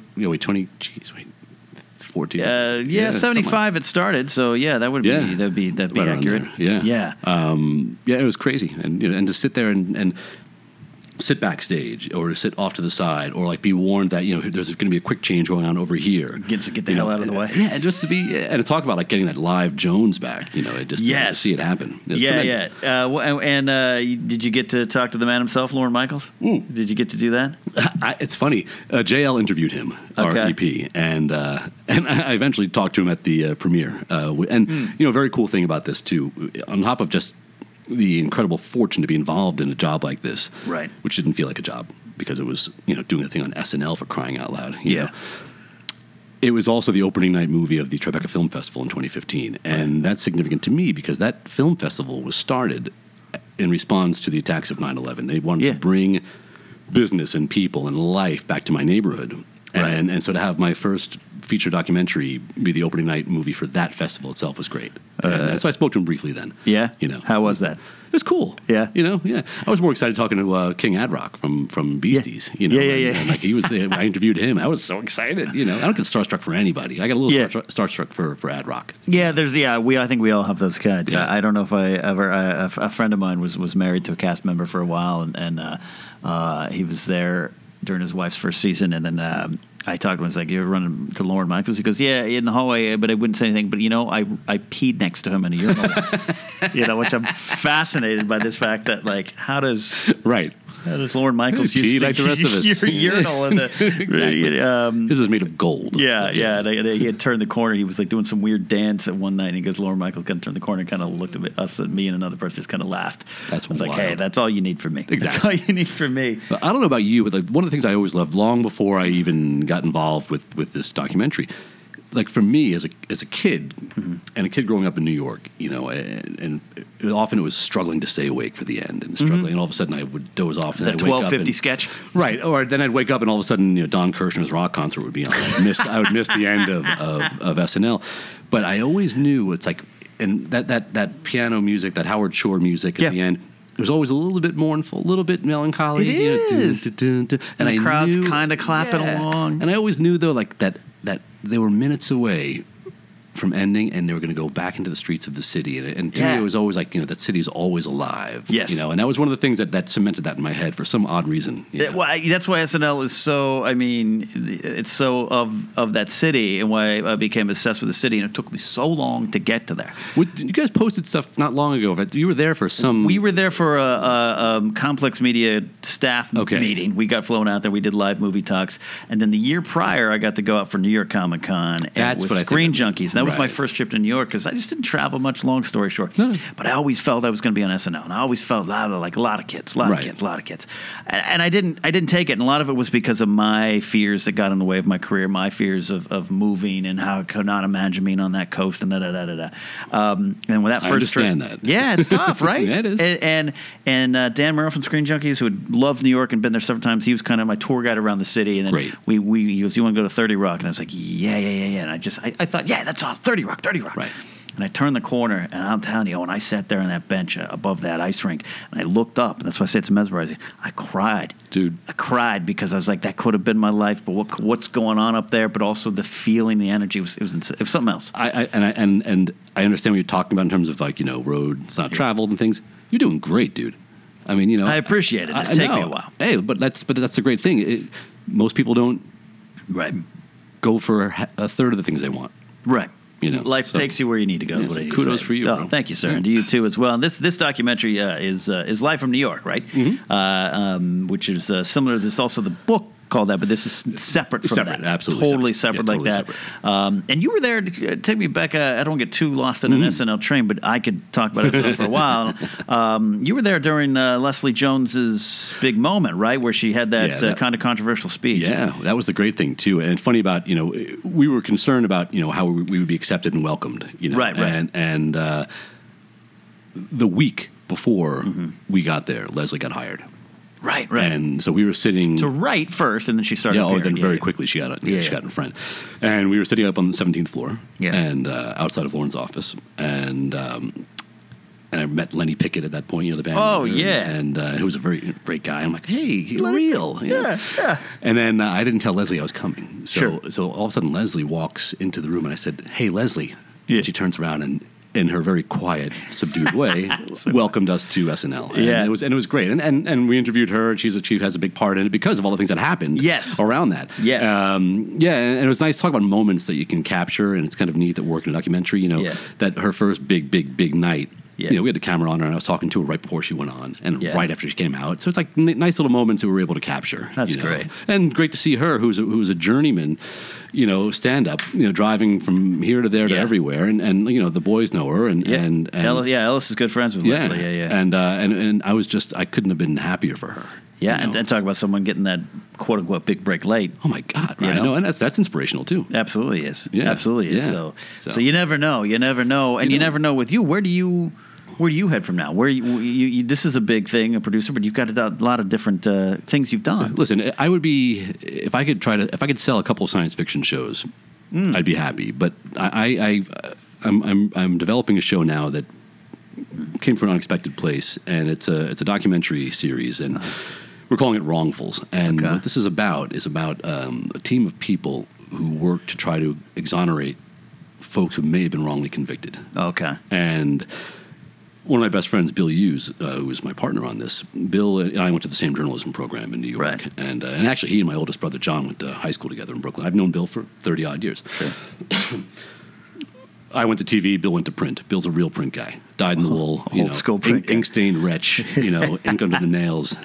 14. 75 it started. So that'd be right accurate. Yeah. It was crazy. And to sit there and sit backstage or to sit off to the side or be warned that there's going to be a quick change going on over here. Get the hell out of the way. Yeah, and just to be and to talk about getting that live Jones back. To see it happen. Yeah. Did you get to talk to the man himself, Lorne Michaels? Did you get to do that? It's funny. JL interviewed him, our EP, and I eventually talked to him at the premiere. Very cool thing about this too, on top of just the incredible fortune to be involved in a job like this, right? Which didn't feel like a job because it was doing a thing on SNL for crying out loud. You know? It was also the opening night movie of the Tribeca Film Festival in 2015, and that's significant to me because that film festival was started in response to the attacks of 9/11. They wanted to bring business and people and life back to my neighborhood. Right. And so to have my first feature documentary be the opening night movie for that festival itself was great. And so I spoke to him briefly then. Yeah? How was that? It was cool. Yeah? I was more excited talking to King Ad Rock from Beasties. Yeah. And he was there. I interviewed him. I was so excited. I don't get starstruck for anybody. I got a little starstruck for Ad Rock. Yeah, I think we all have those kinds. Yeah. I don't know if I ever, a friend of mine was married to a cast member for a while and he was there during his wife's first season, and then I talked to him. I was like, "You ever run to Lorne Michaels?" He goes, "Yeah, in the hallway," but I wouldn't say anything. But I peed next to him in a urinal once. Which I'm fascinated by this fact that how does Lorne Michaels use like the rest of us? Your urinal in the exactly. This is made of gold. Yeah. He had turned the corner. He was doing some weird dance at one night, and he goes, Lorne Michaels kind of turned the corner and kind of looked at me and another person, just kind of laughed. That's I was wild. like, hey, that's all you need from me. Exactly. That's all you need from me. I don't know about you, but one of the things I always loved, long before I even got involved with this documentary, for me as a kid, and a kid growing up in New York, and often it was struggling to stay awake for the end and struggling, and all of a sudden I would doze off. And the I'd wake 12:50 up sketch, right? Or then I'd wake up and all of a sudden, Don Kirshner's rock concert would be on. I would miss the end of SNL, but I always knew and that piano music, that Howard Shore music at the end. It was always a little bit mournful, a little bit melancholy. It is. And the crowd's kind of clapping along. And I always knew, though, that they were minutes away from ending, and they were going to go back into the streets of the city. And to me, it was always that city is always alive. Yes. And that was one of the things that cemented that in my head for some odd reason. Well, that's why SNL is so, it's so of that city, and why I became obsessed with the city, and it took me so long to get to there. You guys posted stuff not long ago. You were there for some... We were there for a Complex Media staff meeting. We got flown out there. We did live movie talks. And then the year prior, I got to go out for New York Comic Con with Screen Junkies. That was my first trip to New York, because I just didn't travel much, long story short. No. But I always felt I was going to be on SNL. And I always felt like a lot of kids. And I didn't take it. And a lot of it was because of my fears that got in the way of my career, my fears of moving, and how I could not imagine being on that coast, and da-da-da-da-da. And with that first trip... I understand that. Yeah, it's tough, right? Yeah, it is. And Dan Merrill from Screen Junkies, who had loved New York and been there several times, he was kind of my tour guide around the city. And then he goes, "You want to go to 30 Rock?" And I was like, yeah. And I thought, yeah, that's all, 30 Rock. Right. And I turned the corner, and I'm telling you, when I sat there on that bench above that ice rink, and I looked up, and that's why I say it's mesmerizing, I cried. Dude. I cried, because I was like, that could have been my life, but what's going on up there? But also the feeling, the energy, it was something else. I understand what you're talking about in terms of roads not traveled and things. You're doing great, dude. I mean, I appreciate it. It's taken me a while. Hey, but that's a great thing. Most people don't go for a third of the things they want. Right. Life takes you where you need to go. Yeah, so kudos for you. Oh, thank you, sir, and to you too as well. And this documentary is Live from New York, right? Mm-hmm. Which is similar. There's also the book called that, but this is separate from that. Absolutely totally separate like that. And you were there. Take me back. I don't want to get too lost in an SNL train, but I could talk about SNL for a while. You were there during Leslie Jones's big moment, right, where she had that kind of controversial speech. Yeah, that was the great thing too. And funny about we were concerned about how we would be accepted and welcomed. Right. And the week before we got there, Leslie got hired. Right. And so we were sitting to write first, and then she started. Yeah, then very quickly she got in front, and we were sitting up on the 17th floor, and outside of Lorne's office, and I met Lenny Pickett at that point, the band. Oh yeah, and he was a very great guy. I'm like, hey, you're Lenny, real, yeah. And then I didn't tell Leslie I was coming, so Sure. so all of a sudden Leslie walks into the room, and I said, hey, Leslie, and she turns around and, in her very quiet, subdued way, welcomed us to SNL. And it was great. And we interviewed her, and she has a big part in it because of all the things that happened around that. Yes. And it was nice to talk about moments that you can capture, and it's kind of neat that working in a documentary, that her first big night. Yeah. We had the camera on her, and I was talking to her right before she went on, and right after she came out. So it's like nice little moments that we were able to capture. That's great, and great to see her, who's a journeyman, stand up, driving from here to there to everywhere, and the boys know her, and Ellis is good friends with Leslie. And I couldn't have been happier for her. Yeah, and then talk about someone getting that quote unquote big break late. Oh my God! Right? I know, and that's inspirational too. Absolutely is. Yeah. Absolutely is. Yeah. So you never know. You never know, and you never know with you. Where do you head from now? Where you this is a big thing, a producer, but you've got a lot of different things you've done. Listen, I would be if I could sell a couple of science fiction shows, I'd be happy. But I'm developing a show now that came from an unexpected place, and it's a documentary series, and we're calling it Wrongfuls. And what this is about a team of people who work to try to exonerate folks who may have been wrongly convicted. Okay. And one of my best friends, Bill Hughes, who was my partner on this, Bill and I went to the same journalism program in New York. Right. And actually, he and my oldest brother, John, went to high school together in Brooklyn. I've known Bill for 30-odd years. Sure. I went to TV, Bill went to print. Bill's a real print guy. Dyed in the wool. Old school print guy. Ink-stained wretch, ink under the nails.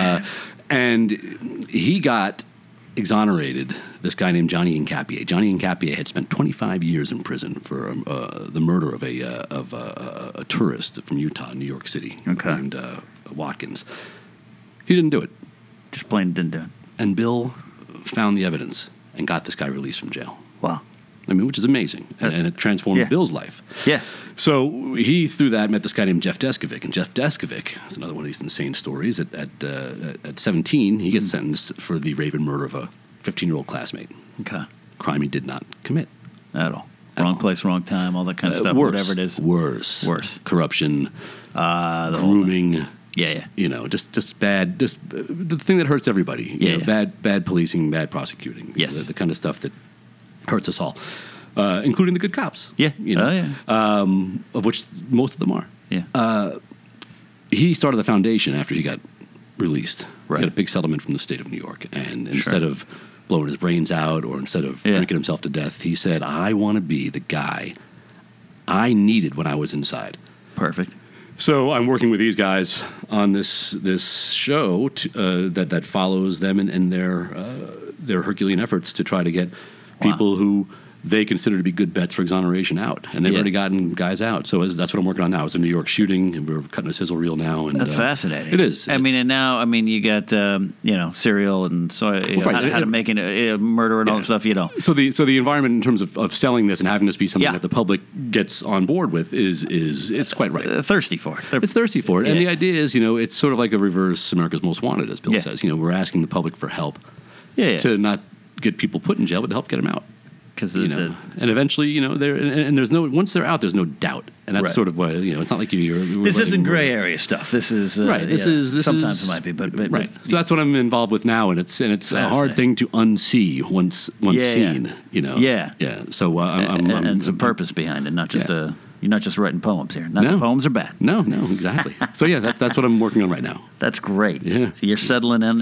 And he got exonerated, this guy named Johnny Incapié. Johnny Incapié had spent 25 years in prison for the murder of a tourist from Utah, New York City, named Watkins. He didn't do it. Just plain didn't do it. And Bill found the evidence and got this guy released from jail. Wow. I mean, which is amazing. And it transformed Bill's life. Yeah. So he, through that, met this guy named Jeff Deskovic. And Jeff Deskovic is another one of these insane stories. At 17, he gets sentenced for the rape and murder of a 15-year-old classmate. Okay. Crime he did not commit. At all. Wrong place, wrong time, all that kind of stuff, Worse. whatever it is. Worse. Corruption, grooming. Yeah. Just bad. Just the thing that hurts everybody. Bad policing, bad prosecuting. Yes. The kind of stuff that hurts us all, including the good cops. Yeah. Of which most of them are. Yeah. He started the foundation after he got released. Right. He got a big settlement from the state of New York, and instead of blowing his brains out or instead of drinking himself to death, he said, "I want to be the guy I needed when I was inside." Perfect. So I'm working with these guys on this show that follows them in their Herculean efforts to try to get people who they consider to be good bets for exoneration out, and they've already gotten guys out. So that's what I'm working on now. It's a New York shooting, and we're cutting a sizzle reel now. And that's fascinating. It is. And now you got Serial and how to make a murder and all that stuff. So the environment in terms of selling this and having this be something that the public gets on board with is it's quite right. Thirsty for it. It's thirsty for it, and the idea is it's sort of like a reverse America's Most Wanted, as Bill says. We're asking the public for help to not get people put in jail, but to help get them out. And eventually, there's no, once they're out, there's no doubt, and that's sort of why it's not like this isn't gray area stuff. This is right. This sometimes is, it might be, but right. So that's what I'm involved with now, and it's a hard thing to unsee once seen. Yeah. So I'm and some purpose behind it, not just You're not just writing poems here. The poems are bad. No, exactly. So that's what I'm working on right now. That's great. Yeah. You're settling in.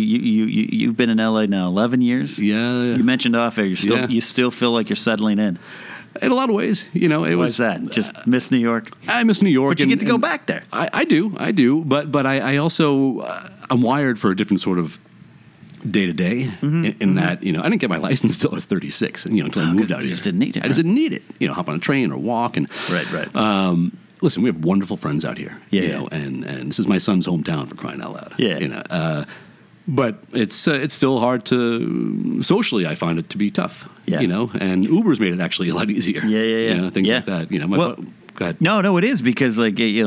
You've been in LA now 11 years. Yeah. You mentioned off air. You still feel like you're settling in. In a lot of ways, Why's that? Just miss New York. I miss New York, but you get to go back there. I do. But I also I'm wired for a different sort of day to day. In that I didn't get my license until I was 36, until I moved out here. You just didn't need it. I just didn't need it. Hop on a train or walk and right. Listen, we have wonderful friends out here. And this is my son's hometown, for crying out loud. Yeah. But it's still hard to socially. I find it to be tough. Yeah. And Uber's made it actually a lot easier. Yeah. Things like that. Go ahead. No, it is because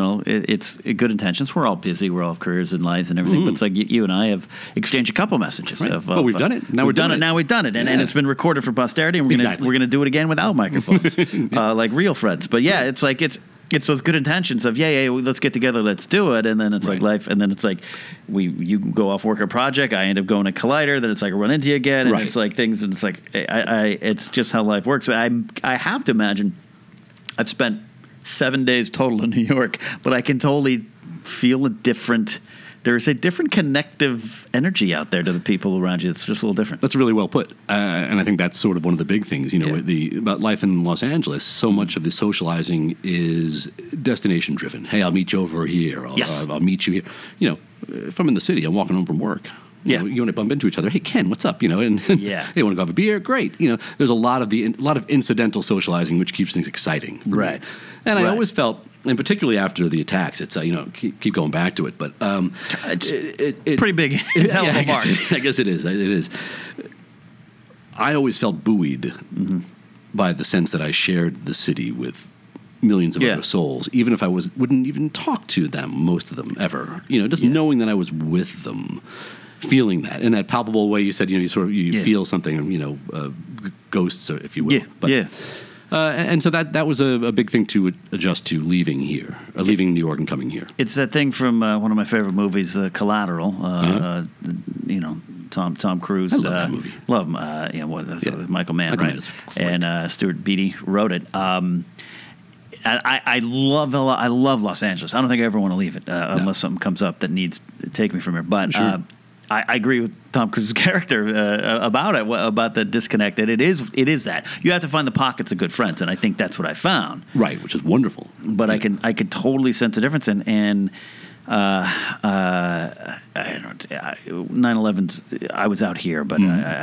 it's good intentions. We're all busy. We all have careers and lives and everything. But it's like you and I have exchanged a couple messages. Right. But we've done it. Now we've done it. Now we've done it, and it's been recorded for posterity. And we're gonna do it again without microphones, like real friends. But it's like it's those good intentions of let's get together, let's do it, and then it's like life, and then it's like you go off work a project, I end up going to Collider, then it's like I run into you again, and it's like things, and it's like it's just how life works. But I have to imagine I've spent 7 days total in New York, but I can totally feel there's a different connective energy out there to the people around you. It's just a little different. That's really well put. And I think that's sort of one of the big things, about life in Los Angeles. So much of the socializing is destination driven. Hey, I'll meet you over here. I'll meet you here. If I'm in the city, I'm walking home from work. You want to bump into each other. Hey, Ken, what's up? And hey, you want to go have a beer? Great. There's a lot of incidental socializing, which keeps things exciting. Right. And I always felt, and particularly after the attacks, it's keep going back to it, but it's pretty big. I guess it is. It is. I always felt buoyed by the sense that I shared the city with millions of other souls, even if I wouldn't even talk to them, most of them ever. Knowing that I was with them. Feeling that in that palpable way, you said you feel something, ghosts, if you will. And so that was a big thing to adjust to leaving New York and coming here. It's that thing from one of my favorite movies, Collateral. Tom Cruise. I love that movie. Love him. Michael Mann, right? And Stuart Beattie wrote it. I love Los Angeles. I don't think I ever want to leave it unless something comes up that needs to take me from here. But Sure. I agree with Tom Cruise's character about the disconnect. That it is that you have to find the pockets of good friends, and I think that's what I found. Right, which is wonderful. But I could totally sense a difference and 9/11's. I was out here, but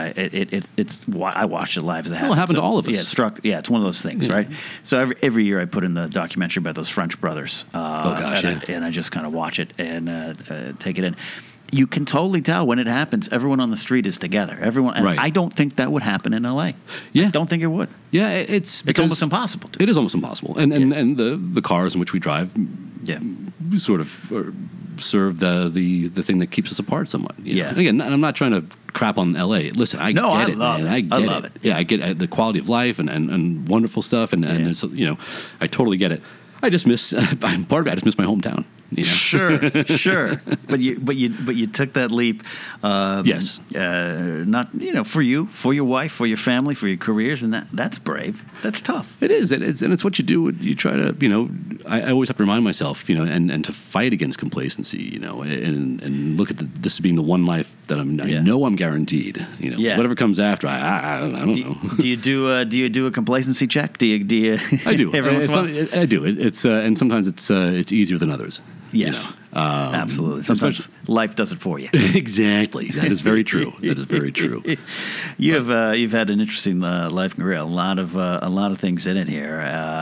I watched it live as it happened. Well, it happened to all of us. It's one of those things, right? So every year I put in the documentary about those French brothers. And I just kind of watch it and take it in. You can totally tell when it happens. Everyone on the street is together. Everyone. And right. I don't think that would happen in L.A. Yeah, I don't think it would. Yeah, it's almost impossible. It is almost impossible, and the cars in which we drive, sort of serve the thing that keeps us apart somewhat. You know? And again, I'm not trying to crap on L.A. Listen, I get it, man. I love it. Yeah, I get the quality of life and wonderful stuff, and it's, I totally get it. I just miss part of it. I just miss my hometown. You know? Sure. But you took that leap. Yes. Not for you, for your wife, for your family, for your careers, and that's brave. That's tough. It is. It's what you do. You try to. I always have to remind myself. And to fight against complacency. And look at this as being the one life that I know I'm guaranteed. Whatever comes after, I don't know. Do you do a complacency check? Do you? I do. Every once in a while? I do. It's and sometimes it's easier than others. Yes, absolutely. Sometimes life does it for you. Exactly. That is very true. You've had an interesting life and career. A lot of things in it here.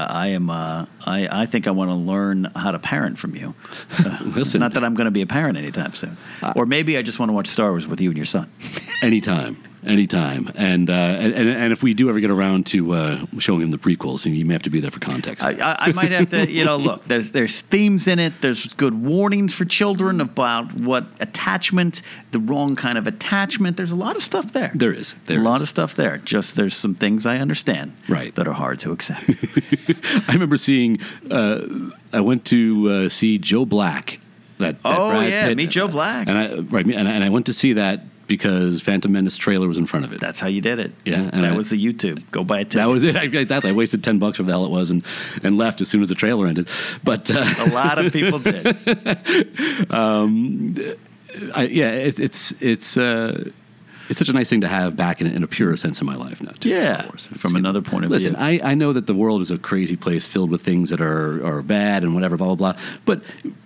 I think I want to learn how to parent from you. Listen, not that I'm going to be a parent anytime soon, or maybe I just want to watch Star Wars with you and your son. Anytime. And if we do ever get around to showing him the prequels, you may have to be there for context. I might have to, look, there's themes in it. There's good warnings for children about what attachment, the wrong kind of attachment. There's a lot of stuff there. There is. A lot of stuff there. Just there's some things I understand that are hard to accept. I remember seeing, I went to see Joe Black. That Brad Pitt, Meet Joe Black. And I went to see that because Phantom Menace trailer was in front of it. That's how you did it. Yeah. And that was the YouTube. Go buy a ticket. That was it. I wasted $10, whatever the hell it was, and left as soon as the trailer ended. But a lot of people did. It's such a nice thing to have back in a purer sense in my life now, too. Yeah, from another point of view. Listen, I know that the world is a crazy place filled with things that are bad and whatever, blah, blah, blah. But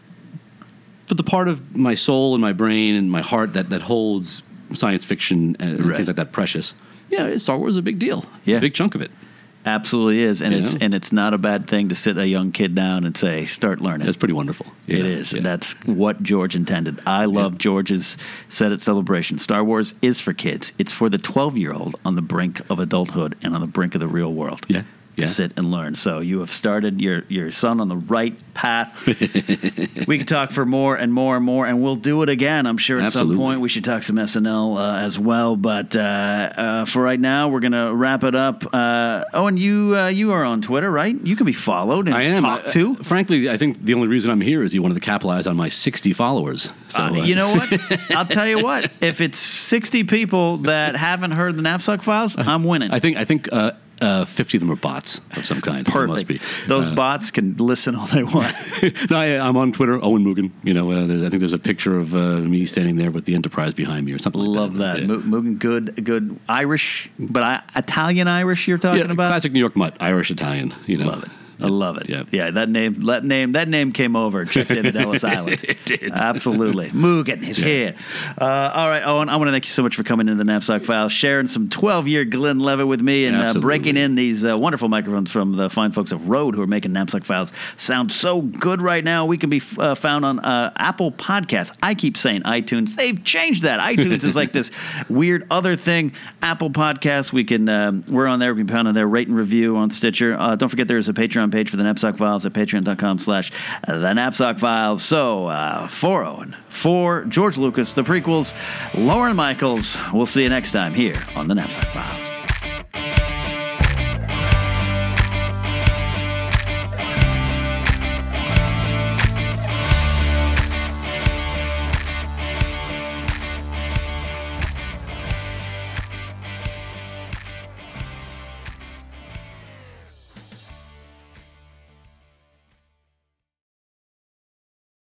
for the part of my soul and my brain and my heart that holds science fiction and things like that precious, Star Wars is a big deal. It's a big chunk of it. Absolutely is, and it's not a bad thing to sit a young kid down and say, "Start learning." It's pretty wonderful. It is, and that's what George intended. I love George's Set It celebration. Star Wars is for kids. It's for the 12-year-old on the brink of adulthood and on the brink of the real world. Yeah. To sit and learn. So you have started your son on the right path. We can talk for more and more and more, and we'll do it again. I'm sure at some point we should talk some SNL as well. But for right now, we're going to wrap it up. And you are on Twitter, right? You can be followed and talked to. Frankly, I think the only reason I'm here is you wanted to capitalize on my 60 followers. So, you know what? I'll tell you what. If it's 60 people that haven't heard the Knapsack Files, I'm winning. I think 50 of them are bots of some kind. Perfect. Must be. Those bots can listen all they want. No, I'm on Twitter, Owen Mugen. I think there's a picture of me standing there with the Enterprise behind me or something like that. Love that. Mugen, good Irish, but Italian Irish you're talking about? Classic New York mutt, Irish Italian. Love it. I love it. Yeah. That name came over. Checked in at Ellis Island. It did. Absolutely. Mugen is here. All right, Owen, I want to thank you so much for coming into the Knapsack Files, sharing some 12-year Glenn Levitt with me, and breaking in these wonderful microphones from the fine folks of Rode who are making Knapsack Files sound so good right now. We can be found on Apple Podcasts. I keep saying iTunes. They've changed that. iTunes is like this weird other thing. Apple Podcasts, we're on there. We can be found on there. Rate and review on Stitcher. Don't forget there is a Patreon page for the Knapsack Files at patreon.com/the Knapsack Files. So for Owen, for George Lucas, the prequels, Lauren Michaels, we'll see you next time here on the Knapsack Files.